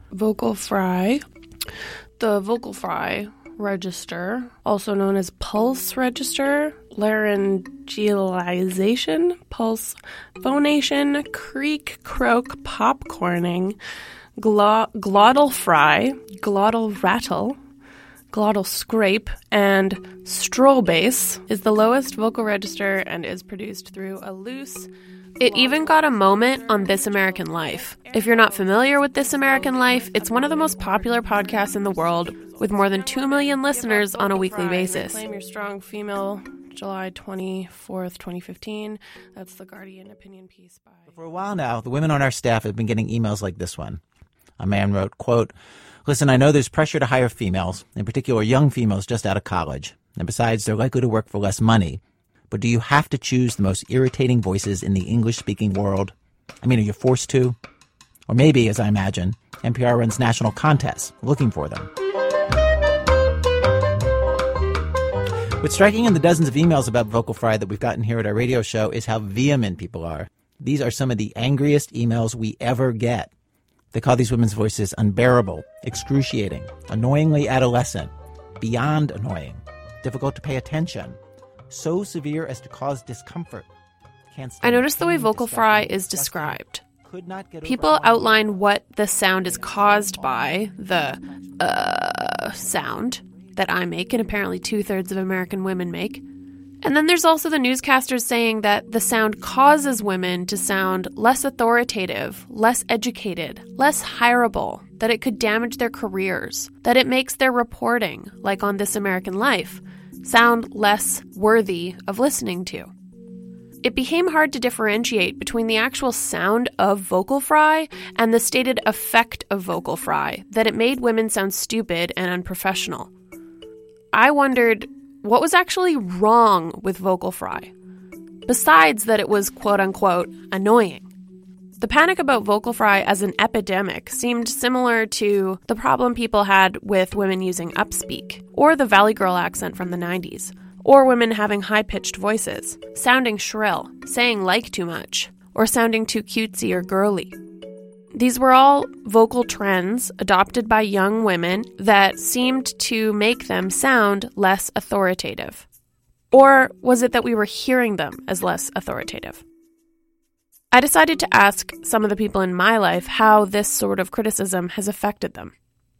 Vocal fry. The vocal fry register, also known as pulse register, laryngealization, pulse phonation, creak, croak, popcorning, glottal fry, glottal rattle, glottal scrape, and stroll-bass is the lowest vocal register and is produced through a loose. It even got a moment on This American Life. If you're not familiar with This American Life, it's one of the most popular podcasts in the world, with more than 2 million listeners on a weekly basis. Reclaim Your Strong Female, July 24th, 2015. That's the Guardian opinion piece by... For a while now, the women on our staff have been getting emails like this one. A man wrote, quote, "Listen, I know there's pressure to hire females, in particular young females just out of college. And besides, they're likely to work for less money. But do you have to choose the most irritating voices in the English-speaking world? I mean, are you forced to? Or maybe, as I imagine, NPR runs national contests looking for them." What's striking in the dozens of emails about vocal fry that we've gotten here at our radio show is how vehement people are. These are some of the angriest emails we ever get. They call these women's voices unbearable, excruciating, annoyingly adolescent, beyond annoying, difficult to pay attention, so severe as to cause discomfort. I noticed the way vocal fry is described. People outline what the sound is caused by, the sound that I make and apparently 2/3 of American women make. And then there's also the newscasters saying that the sound causes women to sound less authoritative, less educated, less hireable, that it could damage their careers, that it makes their reporting, like on This American Life, sound less worthy of listening to. It became hard to differentiate between the actual sound of vocal fry and the stated effect of vocal fry, that it made women sound stupid and unprofessional. I wondered, what was actually wrong with vocal fry, besides that it was quote-unquote annoying? The panic about vocal fry as an epidemic seemed similar to the problem people had with women using upspeak, or the Valley Girl accent from the 90s, or women having high-pitched voices, sounding shrill, saying like too much, or sounding too cutesy or girly. These were all vocal trends adopted by young women that seemed to make them sound less authoritative. Or was it that we were hearing them as less authoritative? I decided to ask some of the people in my life how this sort of criticism has affected them.